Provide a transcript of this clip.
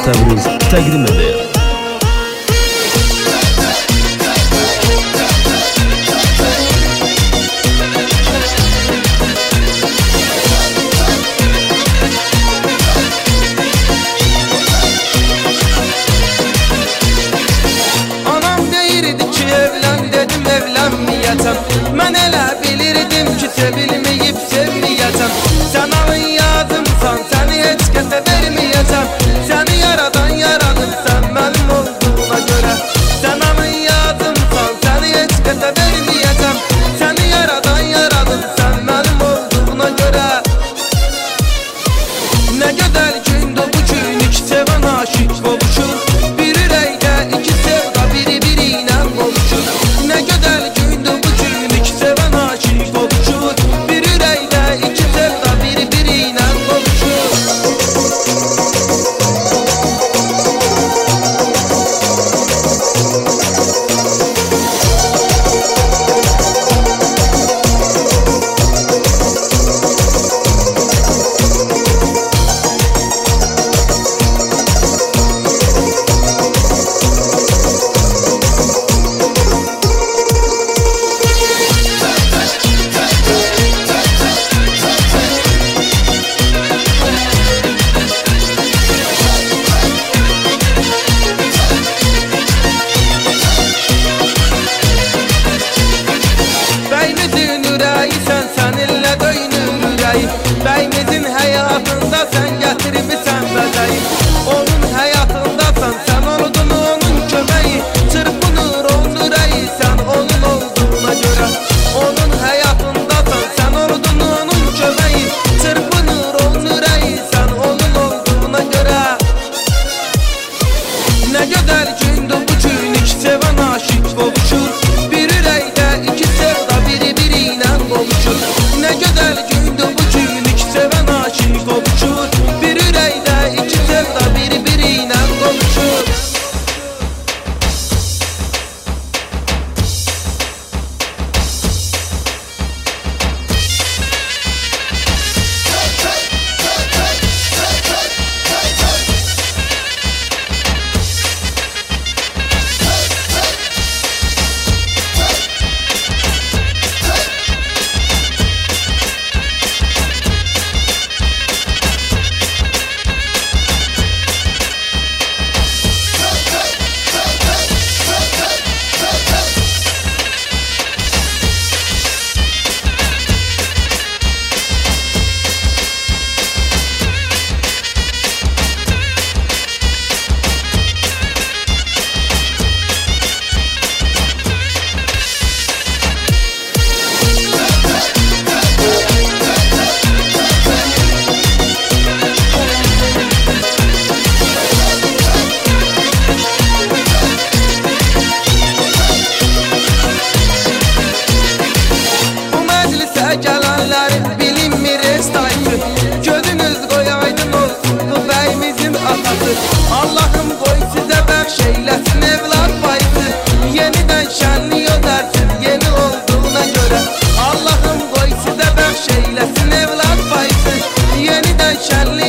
Təbriz təqdim edir. Mən elə bilirdim ki, sevilməyib sevməyəcəm. Sən alın yazımsan, səni heç kəsə verməyəcəm. Səni yaradan yaradırsan, mənim olduğuna görə. Sən alın yazımsan, səni heç kəsə verməyəcəm. Səni yaradan yaradırsan, mənim olduğuna görə. Nə qədər gündür bu gün iki sevən aşıq qovuşur. Bir ürəkdə iki sevda biri-biri ilə qovuşur. Nə qədər gündür bu gün iki sevən aşıq qovuşur. Bir ürəkdə iki sevda biri-biri ilə qovuşur. Bəyimizin həyatında sən gətirmisən bəzəyi. Onun həyatındasan, sən oldun onun köməyi. Çırpınır onun ürəyi, sən onun olduğuna görə. Onun həyatındasan, sən oldun onun köməyi. Çırpınır onun ürəyi, sən onun olduğuna görə. Nə qədər gündür bu gün iki sevən aşıq qovuşur. Bir ürəkdə iki sevda biri-biri ilə qovuşur. Nə qədər gündür bu gün iki sevən aşıq qovuşur. Bir ürəkdə iki sevda biri-biri ilə qovuşur. Gələnləri bilinmir estaydı. Gözünüz qoy aydın olsun bu bəyimizin atası. Allahım qoy sizə bəxş eyləsin evlad payısı. Yenidən şənlik ödərsin yeni olduğuna görə. Allahım qoy sizə bəxş eyləsin evlad payısı. Yenidən şənlik